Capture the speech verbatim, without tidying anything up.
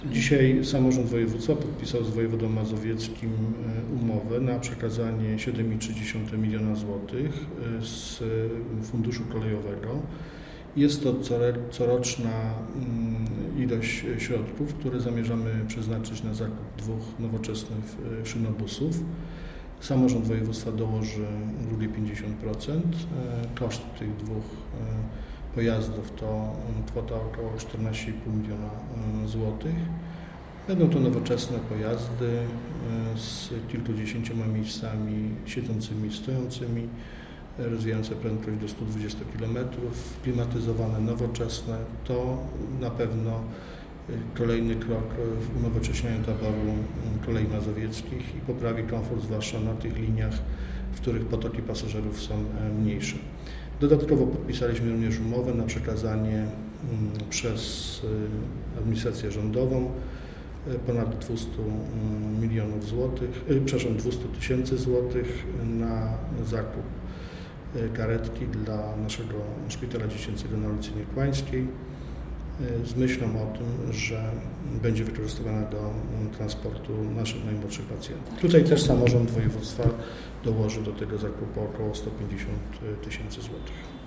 Dzisiaj samorząd województwa podpisał z wojewodą mazowieckim umowę na przekazanie siedem przecinek trzy miliona złotych z funduszu kolejowego. Jest to coroczna ilość środków, które zamierzamy przeznaczyć na zakup dwóch nowoczesnych szynobusów. Samorząd województwa dołoży drugie pięćdziesiąt procent. Koszt tych dwóch pojazdów to kwota około czternaście i pół miliona złotych. Będą to nowoczesne pojazdy z kilkudziesięcioma miejscami siedzącymi i stojącymi, rozwijające prędkość do stu dwudziestu kilometrów, klimatyzowane, nowoczesne. To na pewno kolejny krok w unowocześnianiu taboru kolei mazowieckich i poprawi komfort, zwłaszcza na tych liniach, w których potoki pasażerów są mniejsze. Dodatkowo podpisaliśmy również umowę na przekazanie przez administrację rządową ponad dwieście milionów złotych, przepraszam, dwieście tysięcy złotych na zakup karetki dla naszego szpitala dziecięcego na ulicy Niekłańskiej z myślą o tym, że będzie wykorzystywana do transportu naszych najmłodszych pacjentów. Tutaj też samorząd województwa dołoży do tego zakupu około sto pięćdziesiąt tysięcy złotych.